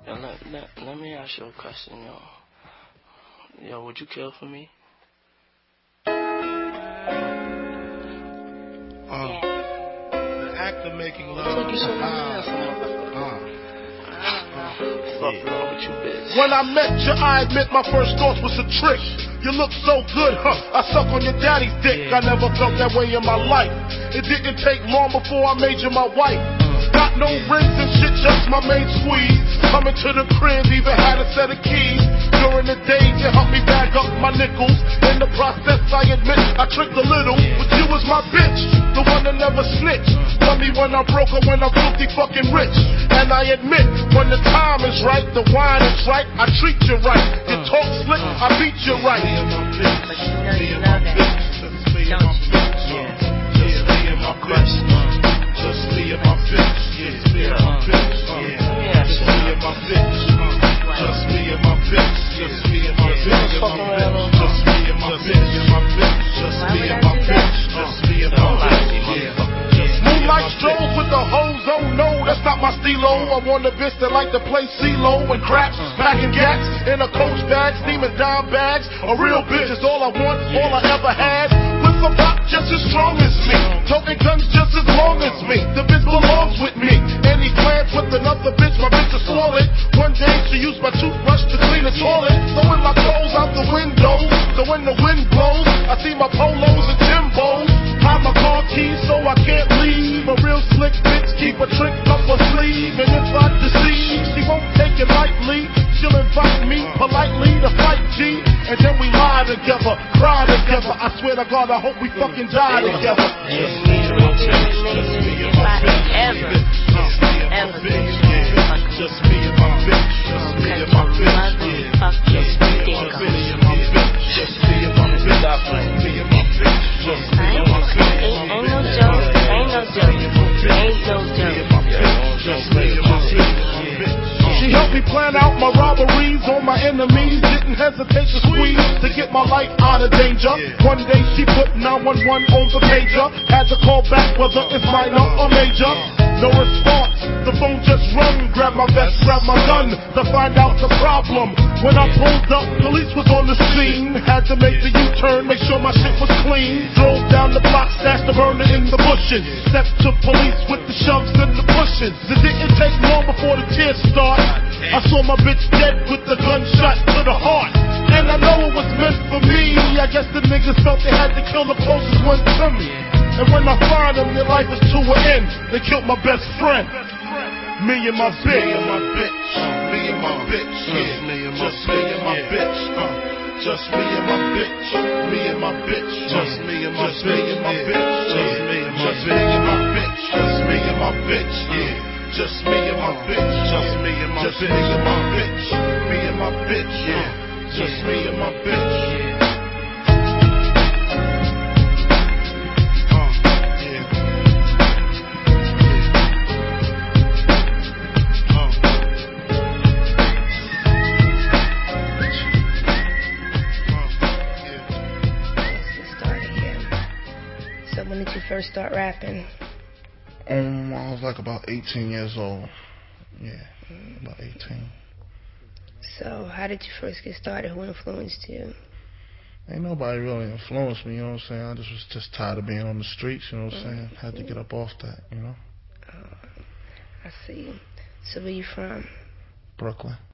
Let me ask you a question, yo. Yo, would you kill for me? The act of making love. What you so mad for? Fuck wrong with you, bitch. When I met you, I admit my first thought was a trick. You look so good, huh? I suck on your daddy's dick. I never felt that way in my life. It didn't take long before I made you my wife. Got no rings and shit, just my main squeeze. Coming to the crib, even had a set of keys. During the day, you helped me bag up my nickels. In the process, I admit I tricked a little. But you was my bitch, the one that never snitched. Love me when I'm broke or when I'm filthy fucking rich. And I admit, when the time is right, the wine is right, I treat you right. You talk slick, I beat you right. But you know you love that, don't you? Yeah. Just me and my bitch. Just me and my bitch. Just me and my bitch. Just me and my bitch. Just me and my bitch. Just me and my bitch. Just me and my bitch. Just me and my bitch. Just me and my bitch. Moonlight strolls with the hoes, oh no, that's not my stilo. I want a bitch that like to play CeeLo and craps, packing gats in a coach bag, steaming dime bags. A real bitch is all I want, all I ever had. With some rock just as strong as me, toting guns just as long as me. The bitch belongs with me. Any plans with another bitch, my bitch is swollen. One day she used my toothbrush to clean the toilet, throwing my clothes out the window. So when the wind blows, I see my polos and Timbos. Hide my car keys so I can't leave. A real slick bitch keep a trick up her sleeve. And if I deceive, she won't take it lightly. She'll invite me politely to fight G. And then we lie together, cry together. I swear to God, I hope we fucking die together. If I ever Just me and my bitch. Just me and my bitch. Just me and my bitch. Just me and my bitch. Just me and my bitch. Just me and my bitch. ain't no joke. Ain't no joke. Ain't no joke. Just me and my bitch. She helped me plan out my robberies on my enemies. Didn't hesitate to squeeze to get my life out of danger. One day she put 911 on the pager. Had to call back whether it's minor or major. No response, the phone just rung. Grab my vest, grab my gun to find out the problem. When I pulled up, police was on the scene. Had to make the U-turn, make sure my shit was clean. Drove down the block, stashed the burner in the bushes. Stepped to police with the shoves and the pushes. It didn't take long before the tears start. I saw my bitch dead with the gunshot to the heart. And I know it was meant for me. I guess the niggas felt they had to kill the closest one to me. And when I find them, their life is to an end. They killed my best friend. Me and my bitch. Me and my bitch. Me and my bitch. Just me and my bitch. Just me and my bitch. Me and my bitch. Just me and my bitch. Just me and my bitch. Just me and my bitch. Just me and my bitch. Just me and my bitch. Just me and my bitch. Me and my bitch. Just me and my bitch. So when did you first start rapping? I was like about 18 years old. Yeah, about 18. So how did you first get started? Who influenced you? Ain't nobody really influenced me, you know what I'm saying? I just was tired of being on the streets, you know what I'm saying? Had to get up off that, you know? I see. So where you from? Brooklyn.